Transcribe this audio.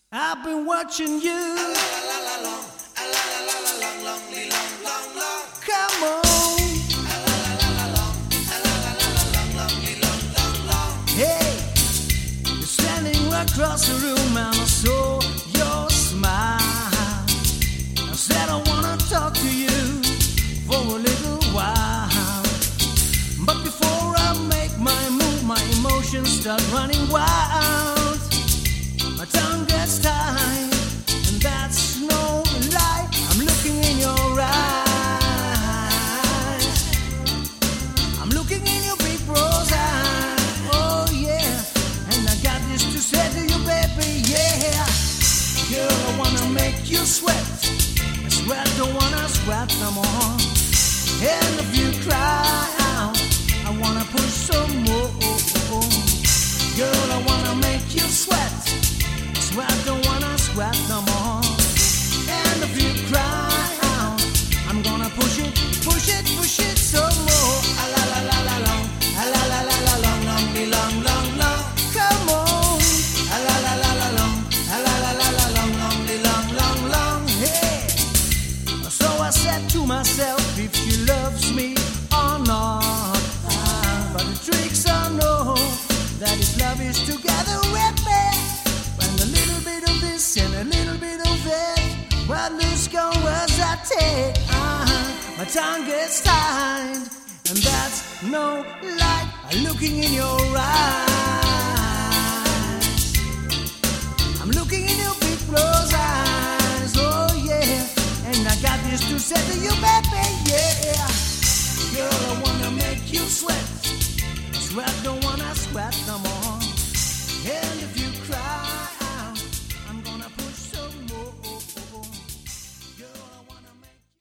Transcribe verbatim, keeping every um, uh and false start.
I've been watching you. Come on. Hey, you're standing across the room and I saw your smile. I said I wanna talk to you for a little while, but before I make my move, my emotions start running wild. My tongue gets tied, and that's no lie. I'm looking in your eyes. I'm looking in your big rose eyes. Oh yeah, and I got this to say to you, baby, yeah. Girl, I wanna make you sweat. I sweat, don't wanna sweat no more. And if you cry out, I wanna push some more. Girl, I wanna make you sweat. Sweat, don't wanna sweat no more. And if you cry out, I'm gonna push it, push it, push it some more. A la la la la long, a la la la la long, long, long, long, long. Come on, a la la la la long, a la la la la long, long, long, long, long. Hey, so I said to myself, if she loves me or not. Ah, but the tricks I know that his love is together with me. And a little bit of it, what loose going words I take. Uh-huh. My tongue gets tied, and that's no lie. I'm looking in your eyes. I'm looking in your big rose eyes. Oh yeah, and I got this to say to you, baby, yeah. Girl, I wanna make you sweat. Sweat, don't wanna sweat no more. And if you